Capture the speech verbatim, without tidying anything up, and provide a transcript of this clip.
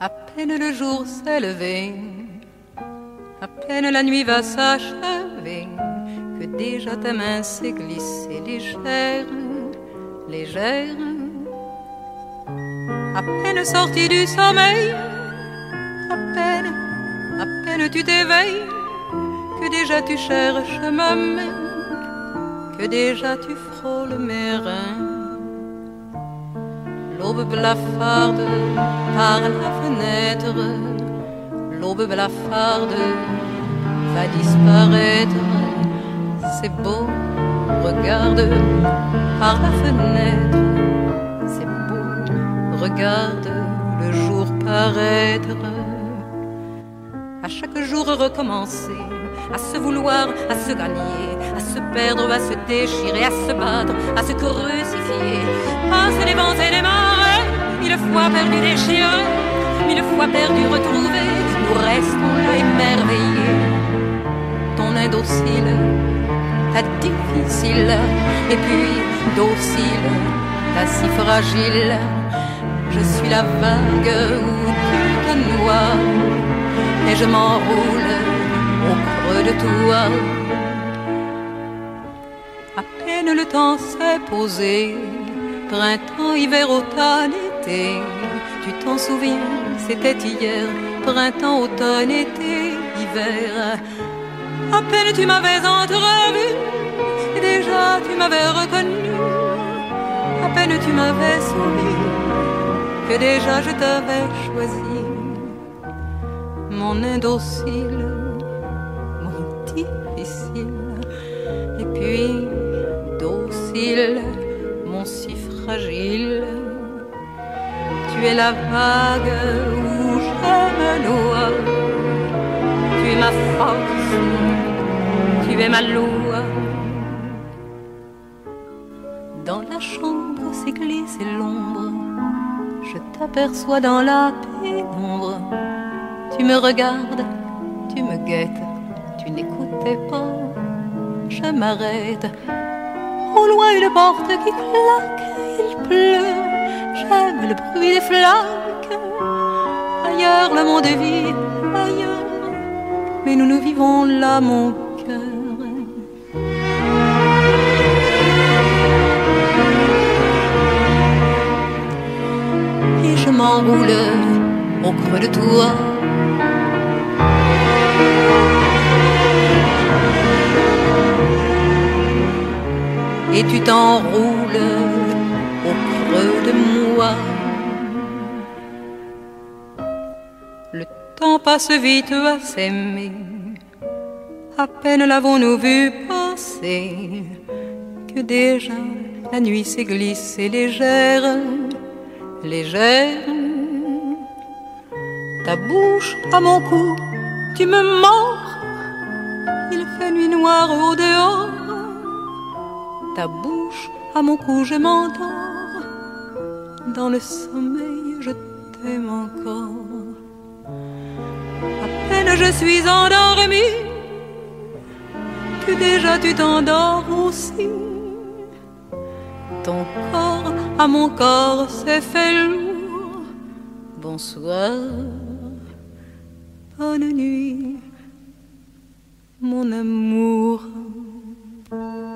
À peine le jour s'est levé, à peine la nuit va s'achever, que déjà ta main s'est glissée légère, légère. À peine sortie du sommeil, à peine, à peine tu t'éveilles, que déjà tu cherches ma main, que déjà tu frôles mes reins. L'aube blafarde par la fenêtre, l'aube blafarde va disparaître. C'est beau, regarde par la fenêtre, c'est beau, regarde le jour paraître. À chaque jour recommencer, à se vouloir, à se gagner, à se perdre, à se déchirer, à se battre, à se crucifier. Passer les vents et les marées, mille fois perdus déchirés, mille fois perdus retrouvés, nous restons là émerveillés. Ton indocile, ta difficile, et puis docile, ta si fragile. Je suis la vague où tu te noies, et je m'enroule au creux de toi. À peine le temps s'est posé, printemps, hiver, automne, été. Tu t'en souviens, c'était hier, printemps, automne, été, hiver. À peine tu m'avais entrevu, et déjà tu m'avais reconnu. À peine tu m'avais souri, que déjà je t'avais choisi. Mon indocile, mon difficile, et puis docile, mon si fragile. Tu es la vague où je me noie, tu es ma force, tu es ma loi. Dans la chambre s'est glissée l'ombre, je t'aperçois dans la pénombre. Tu me regardes, tu me guettes, tu n'écoutais pas, je m'arrête. Au loin une porte qui claque, il pleut, j'aime le bruit des flaques. Ailleurs le monde vit, ailleurs, mais nous nous vivons là mon cœur. Et je m'enroule au creux de toi. Et tu t'enroules au creux de moi. Le temps passe vite à s'aimer, à peine l'avons-nous vu passer, que déjà la nuit s'est glissée légère, légère. Ta bouche à mon cou, tu me mords, il fait nuit noire au dehors. Ta bouche à mon cou, je m'endors, dans le sommeil je t'aime encore. À peine je suis endormie, que déjà tu t'endors aussi. Ton corps à mon corps s'est fait lourd. Bonsoir, bonne nuit, mon amour.